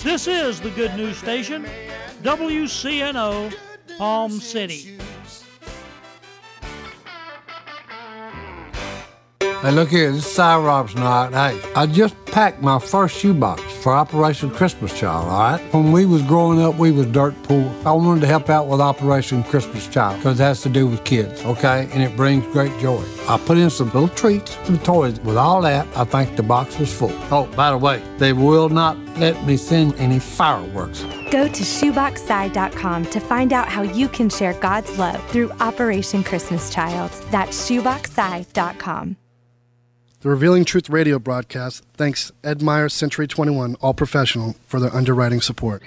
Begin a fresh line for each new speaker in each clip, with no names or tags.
This is the Good News Station, WCNO, Palm City.
Hey, look here, this is Cy Robinson, all right? Hey, I just packed my first shoebox for Operation Christmas Child, all right? When we was growing up, we was dirt poor. I wanted to help out with Operation Christmas Child because it has to do with kids, okay? And it brings great joy. I put in some little treats and toys. With all that, I think the box was full. Oh, by the way, they will not let me send any fireworks.
Go to shoeboxsci.com to find out how you can share God's love through Operation Christmas Child. That's shoeboxsci.com.
The Revealing Truth radio broadcast thanks Ed Meyer, Century 21, All Professional, for their underwriting support.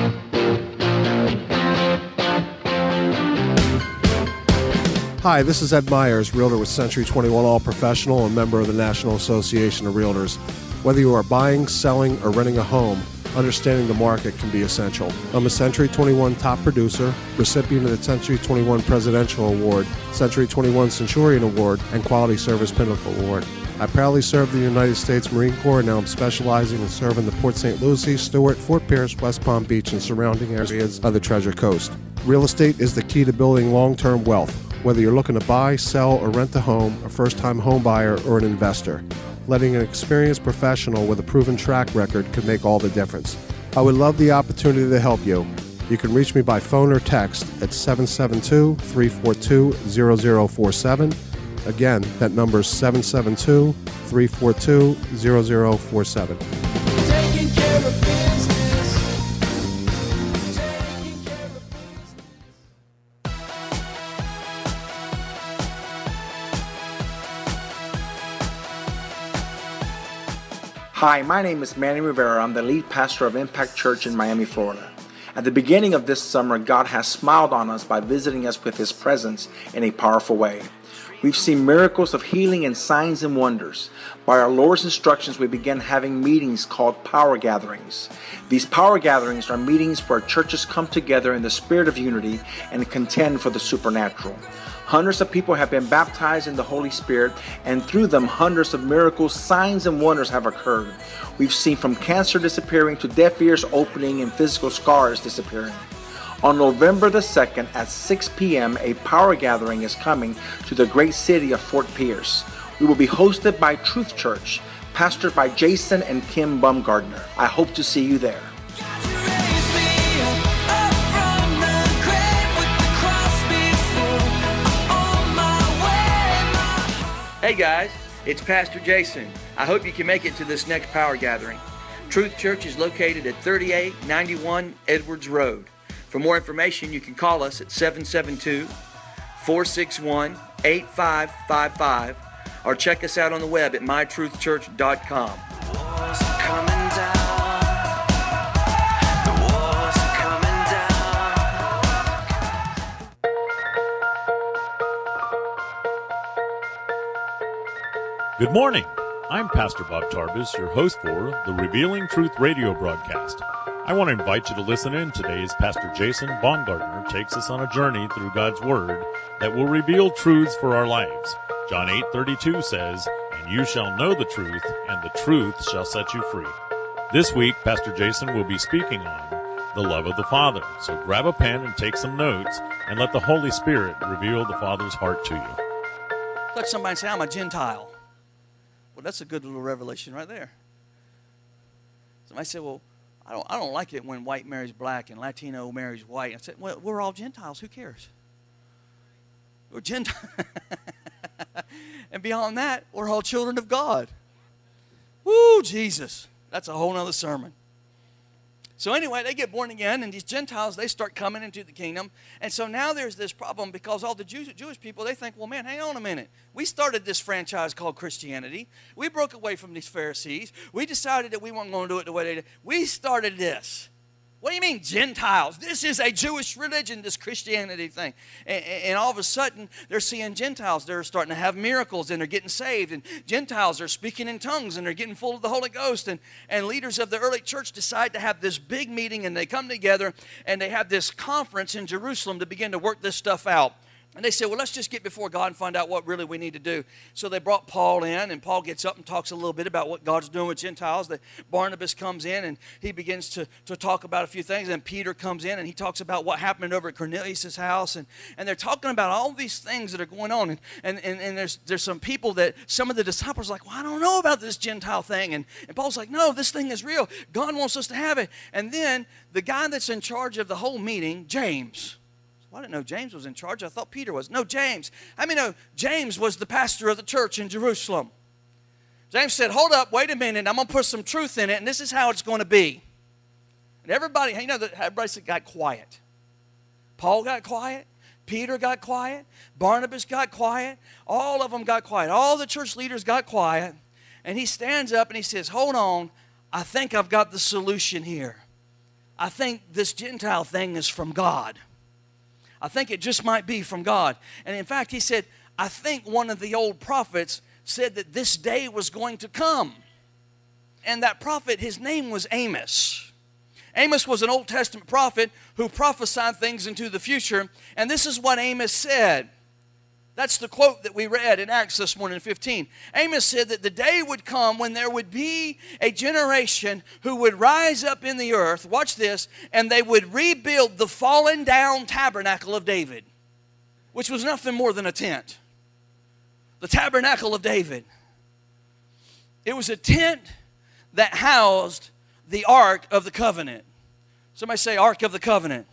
Hi, this is Ed Myers, realtor with Century 21 All Professional and member of the National Association of Realtors. Whether you are buying, selling, or renting a home, understanding the market can be essential. I'm a Century 21 top producer, recipient of the Century 21 Presidential Award, Century 21 Centurion Award, and Quality Service Pinnacle Award. I proudly served the United States Marine Corps, and now I'm specializing in serving the Port St. Lucie, Stewart, Fort Pierce, West Palm Beach, and surrounding areas of the Treasure Coast. Real estate is the key to building long-term wealth. Whether you're looking to buy, sell, or rent a home, a first-time home buyer, or an investor, letting an experienced professional with a proven track record can make all the difference. I would love the opportunity to help you. You can reach me by phone or text at 772-342-0047. Again, that number is 772-342-0047.
Taking care of business.
Hi, my name is Manny Rivera. I'm the lead pastor of Impact Church in Miami, Florida. At the beginning of this summer, God has smiled on us by visiting us with His presence in a powerful way. We've seen miracles of healing and signs and wonders. By our Lord's instructions, we began having meetings called power gatherings. These power gatherings are meetings where churches come together in the spirit of unity and contend for the supernatural. Hundreds of people have been baptized in the Holy Spirit, and through them, hundreds of miracles, signs, and wonders have occurred. We've seen from cancer disappearing to deaf ears opening and physical scars disappearing. On November the 2nd at 6 p.m., a power gathering is coming to the great city of Fort Pierce. We will be hosted by Truth Church, pastored by Jason and Kim Bumgardner. I hope to see you there.
Hey guys, it's Pastor Jason. I hope you can make it to this next power gathering. Truth Church is located at 3891 Edwards Road. For more information, you can call us at 772-461-8555 or check us out on the web at mytruthchurch.com.
Good morning. I'm Pastor Bob Tarbus, your host for the Revealing Truth radio broadcast. I want to invite you to listen in today as Pastor Jason Baumgartner takes us on a journey through God's Word that will reveal truths for our lives. John 8:32 says, "And you shall know the truth, and the truth shall set you free." This week, Pastor Jason will be speaking on the love of the Father. So grab a pen and take some notes, and let the Holy Spirit reveal the Father's heart to you.
Let somebody say, I'm a Gentile. Well, that's a good little revelation right there. Somebody said, well, I don't like it when white marries black and Latino marries white. I said, well, we're all Gentiles. Who cares? We're Gentiles. And beyond that, we're all children of God. Woo, Jesus. That's a whole other sermon. So anyway, they get born again, and these Gentiles, they start coming into the kingdom. And so now there's this problem because all the Jewish people, they think, well, man, hang on a minute. We started this franchise called Christianity. We broke away from these Pharisees. We decided that we weren't going to do it the way they did. We started this. What do you mean, Gentiles? This is a Jewish religion, this Christianity thing. And all of a sudden, they're seeing Gentiles. They're starting to have miracles, and they're getting saved. And Gentiles are speaking in tongues, and they're getting full of the Holy Ghost. And leaders of the early church decide to have this big meeting, and they come together, and they have this conference in Jerusalem to begin to work this stuff out. And they said, well, let's just get before God and find out what really we need to do. So they brought Paul in, and Paul gets up and talks a little bit about what God's doing with Gentiles. Barnabas comes in, and he begins to talk about a few things. And Peter comes in, and he talks about what happened over at Cornelius' house. And they're talking about all these things that are going on. And there's some people that some of the disciples are like, well, I don't know about this Gentile thing. And Paul's like, no, this thing is real. God wants us to have it. And then the guy that's in charge of the whole meeting, James. Well, I didn't know James was in charge. I thought Peter was. No, James. I mean, no, James was the pastor of the church in Jerusalem. James said, hold up, wait a minute. I'm going to put some truth in it, and this is how it's going to be. And everybody, everybody got quiet. Paul got quiet. Peter got quiet. Barnabas got quiet. All of them got quiet. All the church leaders got quiet. And he stands up and he says, hold on. I think I've got the solution here. I think this Gentile thing is from God. I think it just might be from God. And in fact, he said, I think one of the old prophets said that this day was going to come. And that prophet, his name was Amos. Amos was an Old Testament prophet who prophesied things into the future. And this is what Amos said. That's the quote that we read in Acts this morning, 15. Amos said that the day would come when there would be a generation who would rise up in the earth, watch this, and they would rebuild the fallen down tabernacle of David, which was nothing more than a tent. The tabernacle of David. It was a tent that housed the Ark of the Covenant. Somebody say Ark of the Covenant.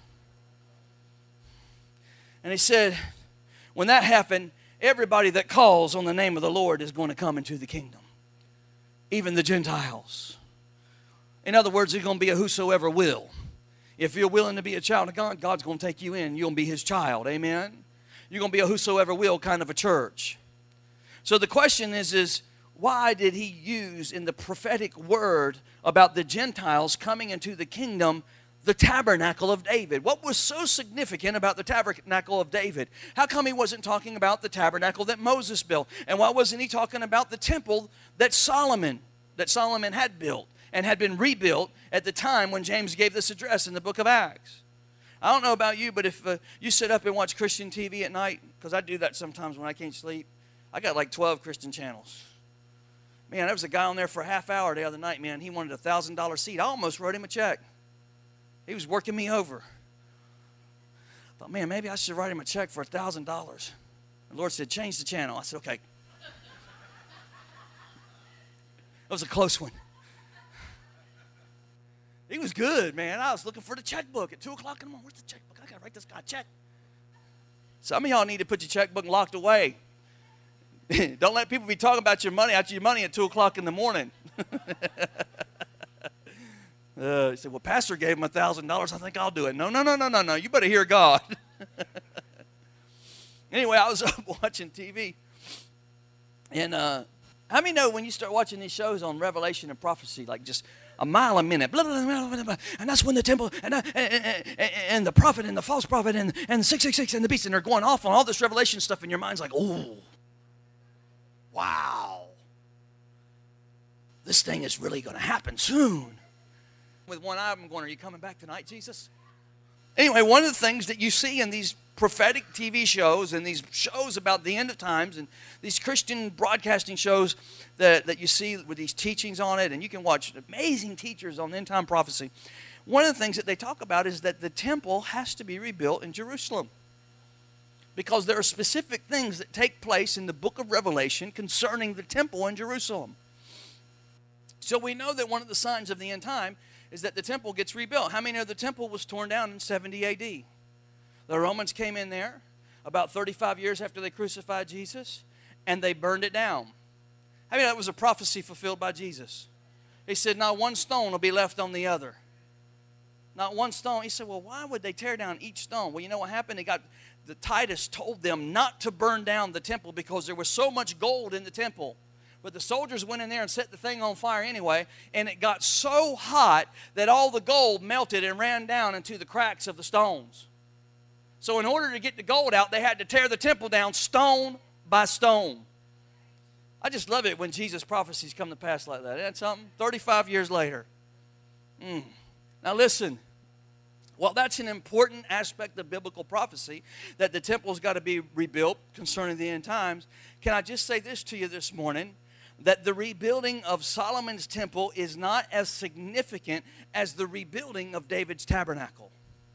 And he said, when that happened, everybody that calls on the name of the Lord is going to come into the kingdom. Even the Gentiles. In other words, there's going to be a whosoever will. If you're willing to be a child of God, God's going to take you in. You're going to be His child. Amen? You're going to be a whosoever will kind of a church. So the question is why did He use in the prophetic word about the Gentiles coming into the kingdom the tabernacle of David? What was so significant about the tabernacle of David? How come he wasn't talking about the tabernacle that Moses built? And why wasn't he talking about the temple that Solomon had built and had been rebuilt at the time when James gave this address in the book of Acts? I don't know about you, but if you sit up and watch Christian TV at night, because I do that sometimes when I can't sleep, I got like 12 Christian channels. Man, there was a guy on there for a half hour the other night, man. He wanted a $1,000 seat. I almost wrote him a check. He was working me over. I thought, man, maybe I should write him a check for $1,000. The Lord said, change the channel. I said, okay. That was a close one. He was good, man. I was looking for the checkbook at 2 o'clock in the morning. Where's the checkbook? I got to write this guy a check. Some of y'all need to put your checkbook locked away. Don't let people be talking about your money at 2 o'clock in the morning. He said, well, Pastor gave him $1,000. I think I'll do it. No. You better hear God. Anyway, I was up watching TV. And how many know when you start watching these shows on Revelation and prophecy, like just a mile a minute, blah, blah, blah, blah, blah, and that's when the temple, and the prophet, and the false prophet, and 666, and the beast, and they're going off on all this Revelation stuff, and your mind's like, oh, wow. This thing is really going to happen soon. With one eye, I'm going, are you coming back tonight, Jesus? Anyway, one of the things that you see in these prophetic TV shows and these shows about the end of times and these Christian broadcasting shows that you see with these teachings on it, and you can watch amazing teachers on end time prophecy, one of the things that they talk about is that the temple has to be rebuilt in Jerusalem. Because there are specific things that take place in the book of Revelation concerning the temple in Jerusalem. So we know that one of the signs of the end time is that the temple gets rebuilt. How many know the temple was torn down in 70 A.D.? The Romans came in there about 35 years after they crucified Jesus, and they burned it down. How many know that was a prophecy fulfilled by Jesus? He said, not one stone will be left on the other. Not one stone. He said, well, why would they tear down each stone? Well, you know what happened? Titus told them not to burn down the temple because there was so much gold in the temple. But the soldiers went in there and set the thing on fire anyway, and it got so hot that all the gold melted and ran down into the cracks of the stones. So in order to get the gold out, they had to tear the temple down stone by stone. I just love it when Jesus' prophecies come to pass like that. Isn't that something? 35 years later. Now listen, Well, that's an important aspect of biblical prophecy, that the temple's got to be rebuilt concerning the end times. Can I just say this to you this morning? That the rebuilding of Solomon's temple is not as significant as the rebuilding of David's tabernacle.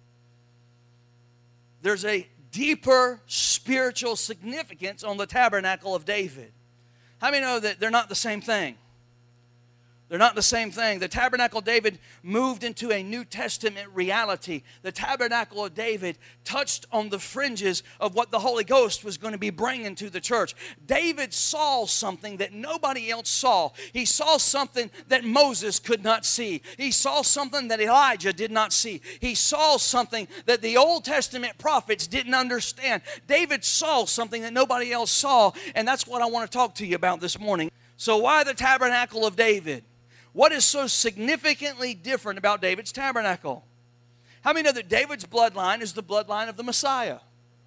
There's a deeper spiritual significance on the tabernacle of David. How many know that they're not the same thing? They're not the same thing. The tabernacle of David moved into a New Testament reality. The tabernacle of David touched on the fringes of what the Holy Ghost was going to be bringing to the church. David saw something that nobody else saw. He saw something that Moses could not see. He saw something that Elijah did not see. He saw something that the Old Testament prophets didn't understand. David saw something that nobody else saw, and that's what I want to talk to you about this morning. So why the tabernacle of David? What is so significantly different about David's tabernacle? How many know that David's bloodline is the bloodline of the Messiah?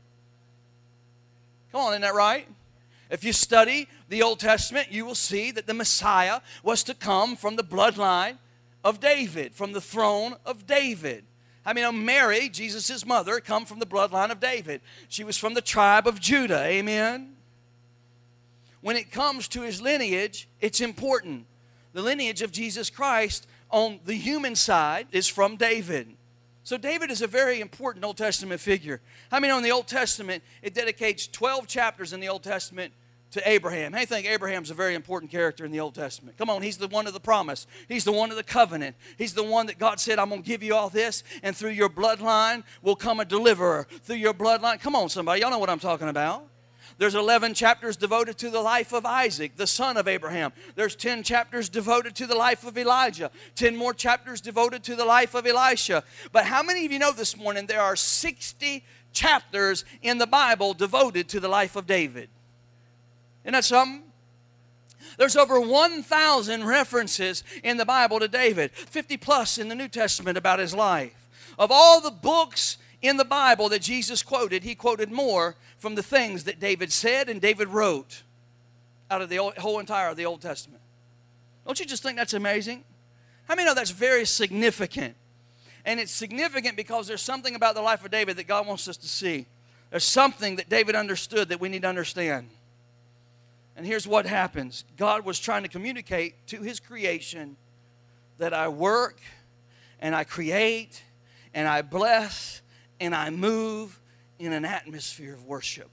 Come on, isn't that right? If you study the Old Testament, you will see that the Messiah was to come from the bloodline of David, from the throne of David. How many know Mary, Jesus' mother, come from the bloodline of David? She was from the tribe of Judah, amen? When it comes to his lineage, it's important. The lineage of Jesus Christ on the human side is from David. So David is a very important Old Testament figure. How many know in the Old Testament, it dedicates 12 chapters in the Old Testament to Abraham? How do you think Abraham's a very important character in the Old Testament? Come on, he's the one of the promise. He's the one of the covenant. He's the one that God said, I'm going to give you all this, and through your bloodline will come a deliverer. Through your bloodline, come on somebody, y'all know what I'm talking about. There's 11 chapters devoted to the life of Isaac, the son of Abraham. There's 10 chapters devoted to the life of Elijah. 10 more chapters devoted to the life of Elisha. But how many of you know this morning there are 60 chapters in the Bible devoted to the life of David? Isn't that something? There's over 1,000 references in the Bible to David, 50 plus in the New Testament about his life. Of all the books in the Bible that Jesus quoted, he quoted more from the things that David said and David wrote out of the whole entire of the Old Testament. Don't you just think that's amazing? How many know that's very significant? And it's significant because there's something about the life of David that God wants us to see. There's something that David understood that we need to understand. And here's what happens. God was trying to communicate to his creation that I work and I create and I bless and I move in an atmosphere of worship.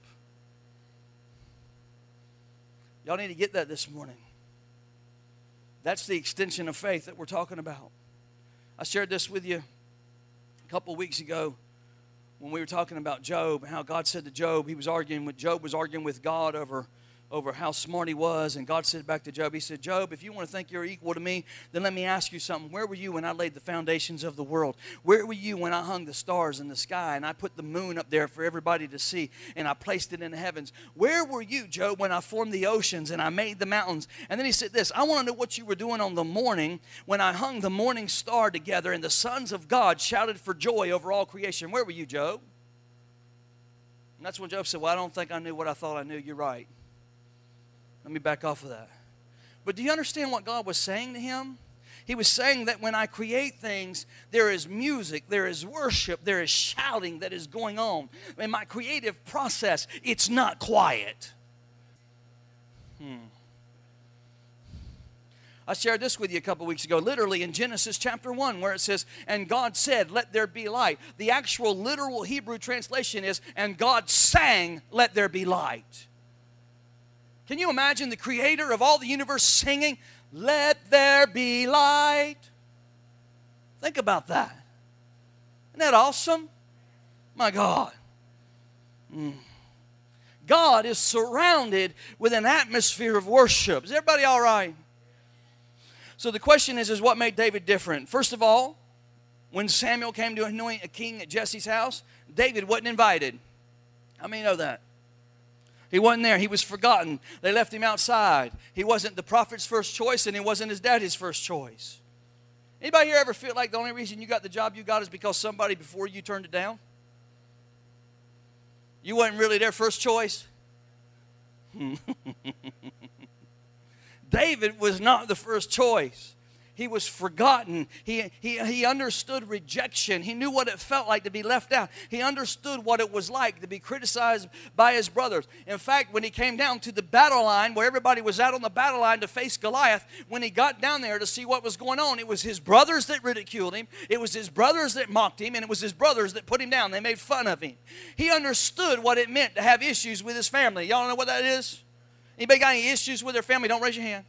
Y'all need to get that this morning. That's the extension of faith that we're talking about. I shared this with you a couple of weeks ago when we were talking about Job and how God said to Job, Job was arguing with God over how smart he was, and God said back to Job, he said, Job, if you want to think you're equal to me, then let me ask you something. Where were you when I laid the foundations of the world? Where were you when I hung the stars in the sky and I put the moon up there for everybody to see and I placed it in the heavens? Where were you, Job, when I formed the oceans and I made the mountains? And then he said this, I want to know what you were doing on the morning when I hung the morning star together and the sons of God shouted for joy over all creation. Where were you, Job? And that's when Job said, well, I don't think I knew what I thought I knew. You're right. Let me back off of that. But do you understand what God was saying to him? He was saying that when I create things, there is music, there is worship, there is shouting that is going on. In my creative process, it's not quiet. I shared this with you a couple weeks ago, literally in Genesis chapter 1, where it says, and God said, let there be light. The actual literal Hebrew translation is, and God sang, let there be light. Can you imagine the creator of all the universe singing, let there be light? Think about that. Isn't that awesome? My God. God is surrounded with an atmosphere of worship. Is everybody all right? So the question is what made David different? First of all, when Samuel came to anoint a king at Jesse's house, David wasn't invited. How many know that? He wasn't there. He was forgotten. They left him outside. He wasn't the prophet's first choice, and he wasn't his daddy's first choice. Anybody here ever feel like the only reason you got the job you got is because somebody before you turned it down? You wasn't really their first choice? David was not the first choice. He was forgotten. He understood rejection. He knew what it felt like to be left out. He understood what it was like to be criticized by his brothers. In fact, when he came down to the battle line, where everybody was out on the battle line to face Goliath, when he got down there to see what was going on, it was his brothers that ridiculed him. It was his brothers that mocked him, and it was his brothers that put him down. They made fun of him. He understood what it meant to have issues with his family. Y'all know what that is? Anybody got any issues with their family? Don't raise your hand.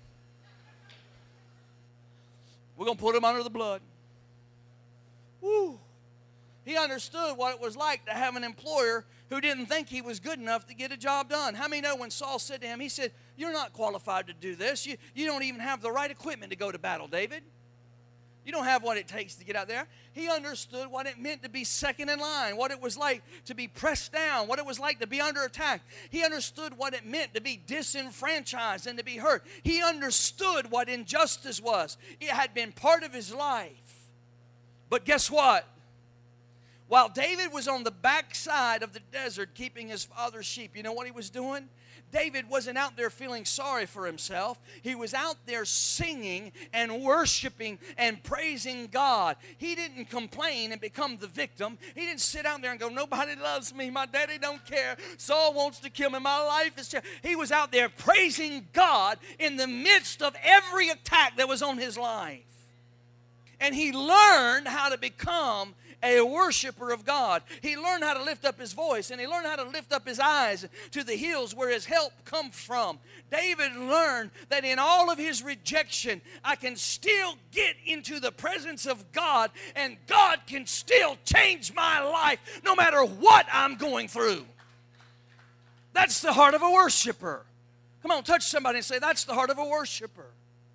We're going to put him under the blood. Woo. He understood what it was like to have an employer who didn't think he was good enough to get a job done. How many know when Saul said to him, he said, "You're not qualified to do this. You don't even have the right equipment to go to battle, David. You don't have what it takes to get out there." He understood what it meant to be second in line, what it was like to be pressed down, what it was like to be under attack. He understood what it meant to be disenfranchised and to be hurt. He understood what injustice was. It had been part of his life. But guess what? While David was on the backside of the desert keeping his father's sheep, you know what he was doing? David wasn't out there feeling sorry for himself. He was out there singing and worshiping and praising God. He didn't complain and become the victim. He didn't sit out there and go, "Nobody loves me. My daddy don't care. Saul wants to kill me. My life is terrible." He was out there praising God in the midst of every attack that was on his life. And he learned how to become a worshiper of God. He learned how to lift up his voice, and he learned how to lift up his eyes to the hills where his help comes from. David learned that in all of his rejection, I can still get into the presence of God, and God can still change my life no matter what I'm going through. That's the heart of a worshiper. Come on, touch somebody and say, "That's the heart of a worshiper."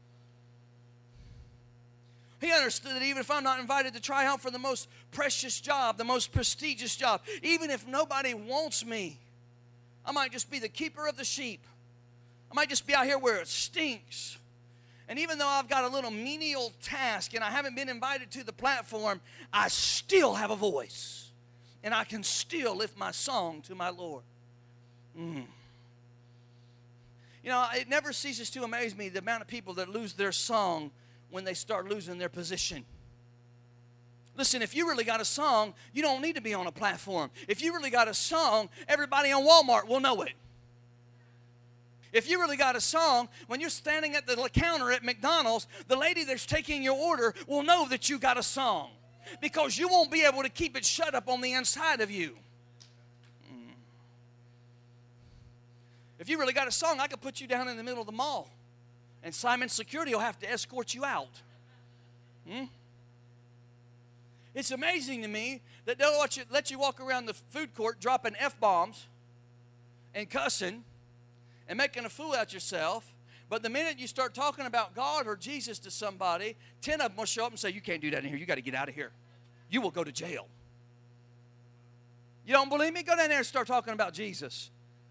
He understood that even if I'm not invited to try out for the most precious job, the most prestigious job, even if nobody wants me, I might just be the keeper of the sheep. I might just be out here where it stinks. And even though I've got a little menial task and I haven't been invited to the platform, I still have a voice. And I can still lift my song to my Lord. You know, it never ceases to amaze me the amount of people that lose their song when they start losing their position. Listen, if you really got a song, you don't need to be on a platform. If you really got a song, everybody on Walmart will know it. If you really got a song, when you're standing at the counter at McDonald's, the lady that's taking your order will know that you got a song, because you won't be able to keep it shut up on the inside of you. If you really got a song, I could put you down in the middle of the mall, and Simon's security will have to escort you out. It's amazing to me that they'll let you walk around the food court dropping F-bombs and cussing and making a fool out yourself. But the minute you start talking about God or Jesus to somebody, 10 of them will show up and say, "You can't do that in here. You got to get out of here. You will go to jail." You don't believe me? Go down there and start talking about Jesus.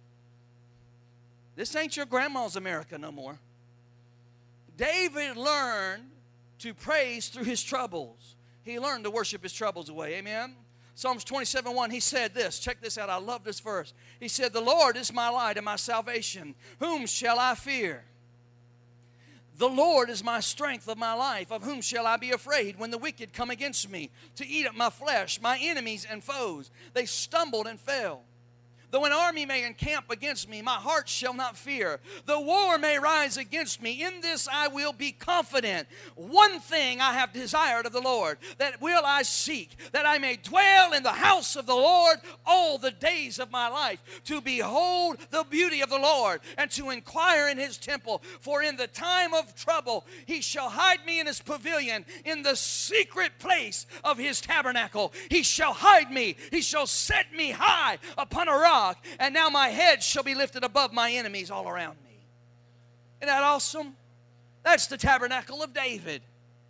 This ain't your grandma's America no more. David learned to praise through his troubles. He learned to worship his troubles away. Amen? Psalms 27:1, he said this. Check this out. I love this verse. He said, "The Lord is my light and my salvation. Whom shall I fear? The Lord is my strength of my life. Of whom shall I be afraid? When the wicked come against me to eat up my flesh, my enemies and foes, they stumbled and fell. Though an army may encamp against me, my heart shall not fear. Though war may rise against me, in this I will be confident. One thing I have desired of the Lord, that will I seek, that I may dwell in the house of the Lord all the days of my life, to behold the beauty of the Lord, and to inquire in his temple. For in the time of trouble he shall hide me in his pavilion, in the secret place of his tabernacle. He shall hide me, he shall set me high upon a rock. And now my head shall be lifted above my enemies all around me." Isn't that awesome? That's the tabernacle of David.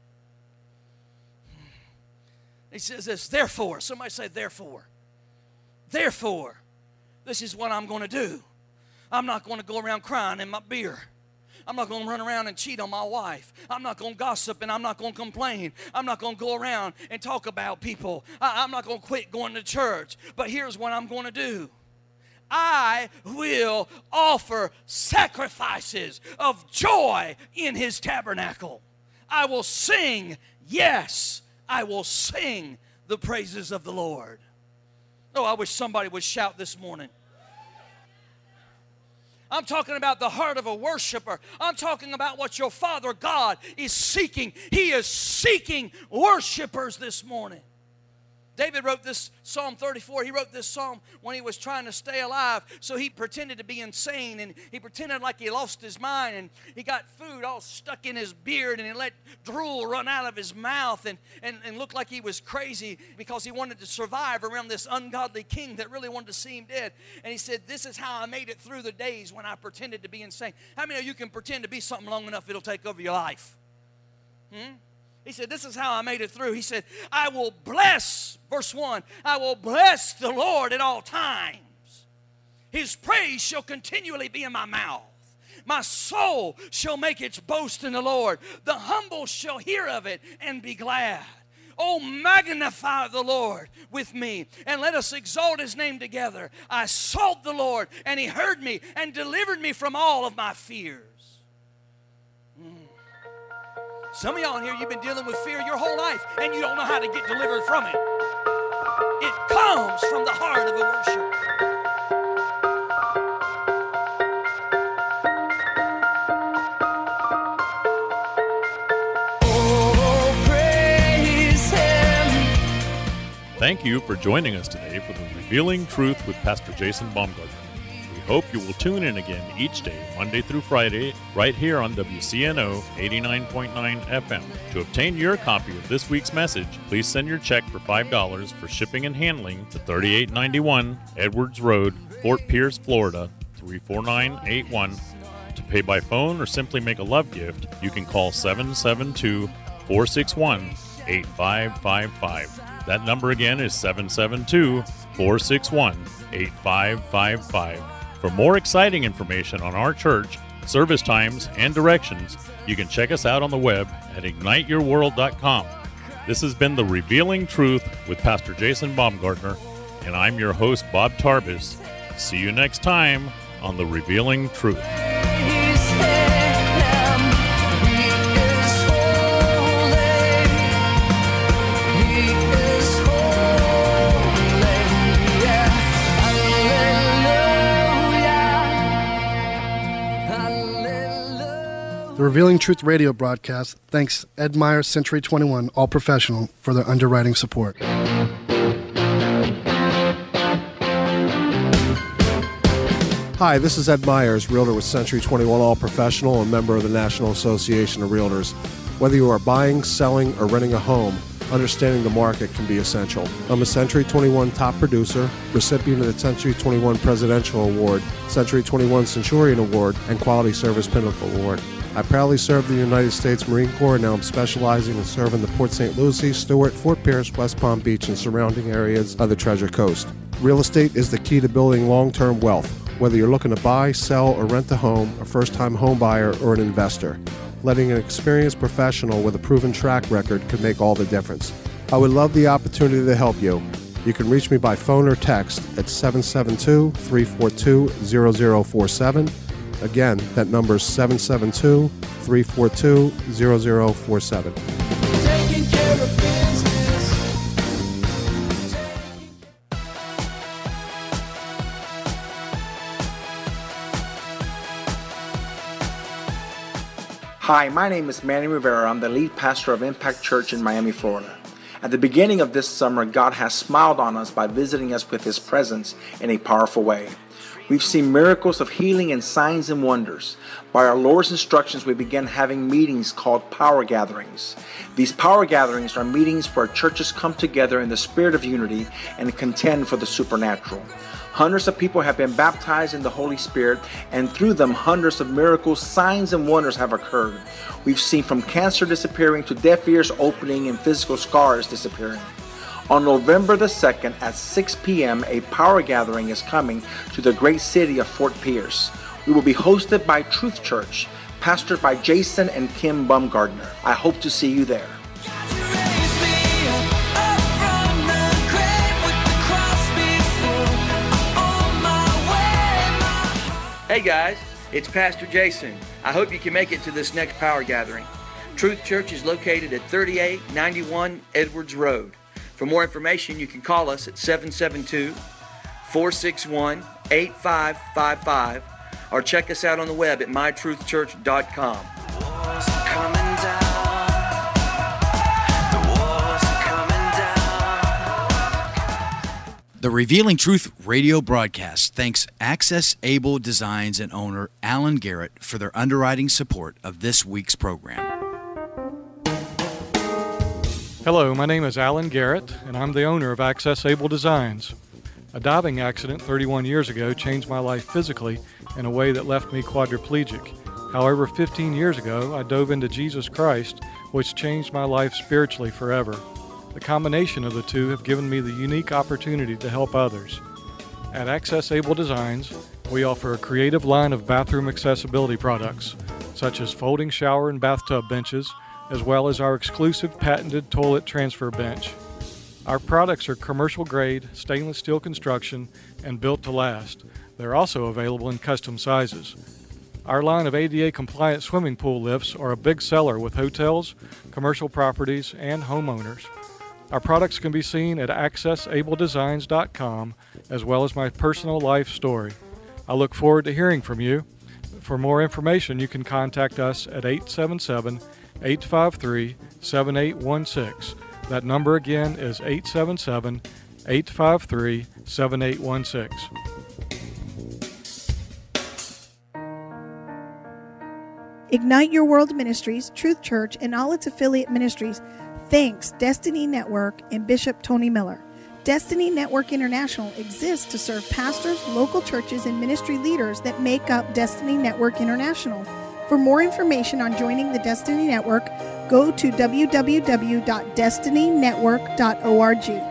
He says this, "Therefore," somebody say therefore. "Therefore, this is what I'm going to do. I'm not going to go around crying in my beer. I'm not going to run around and cheat on my wife. I'm not going to gossip, and I'm not going to complain. I'm not going to go around and talk about people. I'm not going to quit going to church. But here's what I'm going to do. I will offer sacrifices of joy in his tabernacle. I will sing. Yes, I will sing the praises of the Lord. Oh, I wish somebody would shout this morning. I'm talking about the heart of a worshiper. I'm talking about what your Father God is seeking. He is seeking worshipers this morning. David wrote this Psalm 34. He wrote this psalm when he was trying to stay alive. So he pretended to be insane, and he pretended like he lost his mind, and he got food all stuck in his beard, and he let drool run out of his mouth, and looked like he was crazy because he wanted to survive around this ungodly king that really wanted to see him dead. And he said, this is how I made it through the days when I pretended to be insane. How many of you can pretend to be something long enough it'll take over your life? He said, this is how I made it through. He said, I will bless, verse 1, I will bless the Lord at all times. His praise shall continually be in my mouth. My soul shall make its boast in the Lord. The humble shall hear of it and be glad. Oh, magnify the Lord with me, and let us exalt his name together. I sought the Lord, and he heard me and delivered me from all of my fears. Some of y'all in here, you've been dealing with fear your whole life, and you don't know how to get delivered from it. It comes from the heart of a worshiper.
Oh, praise him.
Thank you for joining us today for the Revealing Truth with Pastor Jason Baumgartner. We hope you will tune in again each day, Monday through Friday, right here on WCNO 89.9 FM. To obtain your copy of this week's message, please send your check for $5 for shipping and handling to 3891 Edwards Road, Fort Pierce, Florida, 34981. To pay by phone or simply make a love gift, you can call 772-461-8555. That number again is 772-461-8555. For more exciting information on our church, service times, and directions, you can check us out on the web at igniteyourworld.com. This has been The Revealing Truth with Pastor Jason Baumgartner, and I'm your host, Bob Tarbis. See you next time on The Revealing Truth.
The Revealing Truth radio broadcast thanks Ed Meyer, Century 21, All Professional, for their underwriting support.
Hi, this is Ed Myers, Realtor with Century 21 All Professional and member of the National Association of Realtors. Whether you are buying, selling, or renting a home, understanding the market can be essential. I'm a Century 21 top producer, recipient of the Century 21 Presidential Award, Century 21 Centurion Award, and Quality Service Pinnacle Award. I proudly served the United States Marine Corps, and now I'm specializing in serving the Port St. Lucie, Stewart, Fort Pierce, West Palm Beach, and surrounding areas of the Treasure Coast. Real estate is the key to building long-term wealth, whether you're looking to buy, sell, or rent a home, a first-time home buyer, or an investor. Letting an experienced professional with a proven track record can make all the difference. I would love the opportunity to help you. You can reach me by phone or text at 772-342-0047. Again, that number is 772-342-0047.
Taking care of business.
Hi, my name is Manny Rivera. I'm the lead pastor of Impact Church in Miami, Florida. At the beginning of this summer, God has smiled on us by visiting us with His presence in a powerful way. We've seen miracles of healing and signs and wonders. By our Lord's instructions, we began having meetings called power gatherings. These power gatherings are meetings where churches come together in the spirit of unity and contend for the supernatural. Hundreds of people have been baptized in the Holy Spirit, and through them, hundreds of miracles, signs, and wonders have occurred. We've seen from cancer disappearing to deaf ears opening and physical scars disappearing. On November the 2nd at 6 p.m., a power gathering is coming to the great city of Fort Pierce. We will be hosted by Truth Church, pastored by Jason and Kim Baumgartner. I hope to see you there.
Hey guys, it's Pastor Jason. I hope you can make it to this next power gathering.
Truth Church is located at 3891 Edwards Road. For more information, you can call us at 772-461-8555 or check us out on the web at mytruthchurch.com.
The Revealing Truth radio broadcast thanks Access Able Designs and owner Alan Garrett for their underwriting support of this week's program.
Hello, my name is Alan Garrett, and I'm the owner of Access Able Designs. A diving accident 31 years ago changed my life physically in a way that left me quadriplegic. However, 15 years ago, I dove into Jesus Christ, which changed my life spiritually forever. The combination of the two have given me the unique opportunity to help others. At Access Able Designs, we offer a creative line of bathroom accessibility products, such as folding shower and bathtub benches, as well as our exclusive patented toilet transfer bench. Our products are commercial-grade, stainless steel construction, and built to last. They're also available in custom sizes. Our line of ADA-compliant swimming pool lifts are a big seller with hotels, commercial properties, and homeowners. Our products can be seen at accessabledesigns.com, as well as my personal life story. I look forward to hearing from you. For more information, you can contact us at 877-853-7816. That number again is 877-853-7816.
Ignite Your World Ministries, Truth Church, and all its affiliate ministries thanks Destiny Network and Bishop Tony Miller. Destiny Network International exists to serve pastors, local churches, and ministry leaders that make up Destiny Network International. For more information on joining the Destiny Network, go to www.destinynetwork.org.